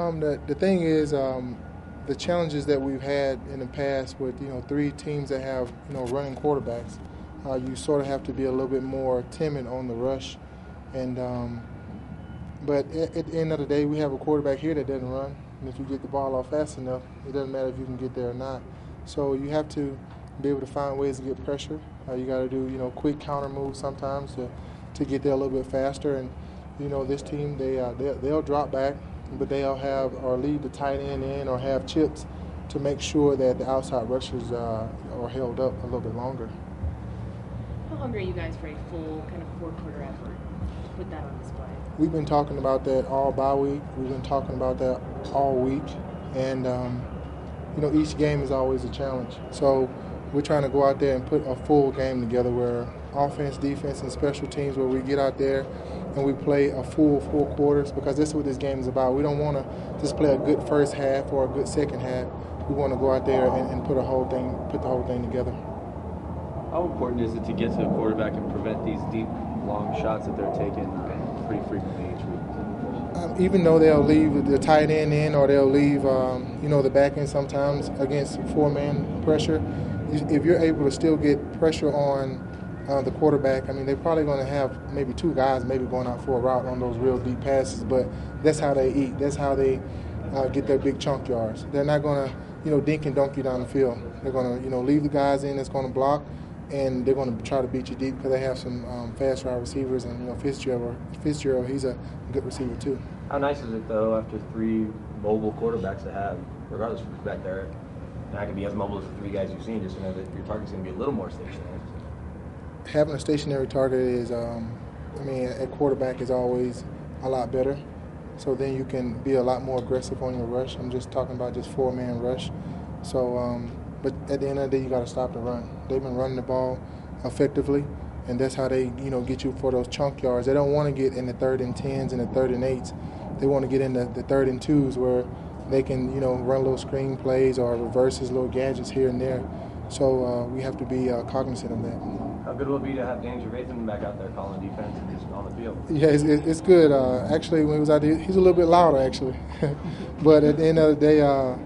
The thing is, the challenges that we've had in the past with three teams that have running quarterbacks, you sort of have to be a little bit more timid on the rush, and but at the end of the day, we have a quarterback here that doesn't run, and if you get the ball off fast enough, it doesn't matter if you can get there or not. So you have to be able to find ways to get pressure. You got to do quick counter moves sometimes to get there a little bit faster, and this team they'll drop back, but they'll have or leave the tight end in or have chips to make sure that the outside rushers are held up a little bit longer. How hungry are you guys for a full kind of four-quarter effort to put that on display? We've been talking about that all bye week. We've been talking about that all week, and each game is always a challenge. So we're trying to go out there and put a full game together where offense, defense, and special teams, where we get out there and we play a full 4 quarters, because this is what this game is about. We don't want to just play a good first half or a good second half. We want to go out there and put the whole thing together. How important is it to get to the quarterback and prevent these deep, long shots that they're taking pretty frequently each week? Even though they'll leave the tight end in or they'll leave the back end sometimes against 4-man pressure, if you're able to still get pressure on the quarterback, they're probably going to have maybe 2 guys maybe going out for a route on those real deep passes, but that's how they eat. That's how they get their big chunk yards. They're not going to, dink and dunk you down the field. They're going to, leave the guys in that's going to block, and they're going to try to beat you deep because they have some fast wide receivers, and Fitzgerald, he's a good receiver too. How nice is it though after 3 mobile quarterbacks to have, regardless of who's back there, not going to be as mobile as the 3 guys you've seen, just to know that your target's going to be a little more stationary? Having a stationary target is, at quarterback is always a lot better. So then you can be a lot more aggressive on your rush. I'm just talking about just 4-man rush. So, but at the end of the day, you got to stop the run. They've been running the ball effectively, and that's how they, get you for those chunk yards. They don't want to get in the 3rd and 10s and the 3rd and 8s. They want to get in the 3rd and 2s where they can, run little screen plays or reverses, little gadgets here and there. So we have to be cognizant of that. How good will it be to have Dan Trevathan back out there calling defense and just on the field? Yeah, it's good. Actually, when he was out there, he's a little bit louder, actually. But at the end of the day,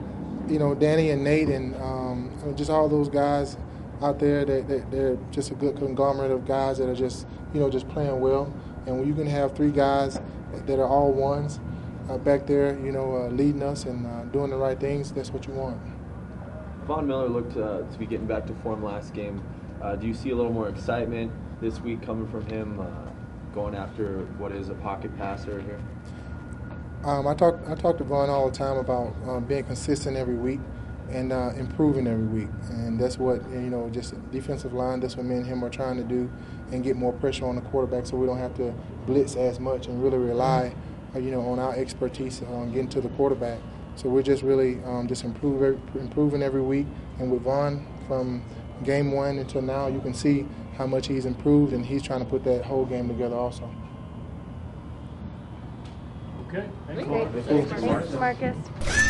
Danny and Nate and just all those guys out there, they're just a good conglomerate of guys that are just, just playing well. And when you can have 3 guys that are all ones back there, leading us and doing the right things, that's what you want. Von Miller looked to be getting back to form last game. Do you see a little more excitement this week coming from him, going after what is a pocket passer here? I talk to Von all the time about being consistent every week and improving every week, and that's what just defensive line. That's what me and him are trying to do, and get more pressure on the quarterback so we don't have to blitz as much and really rely, on our expertise on getting to the quarterback. So we're just really just improving every week, and with Von from game 1 until now, you can see how much he's improved, and he's trying to put that whole game together also. Okay. Thanks, Marcus.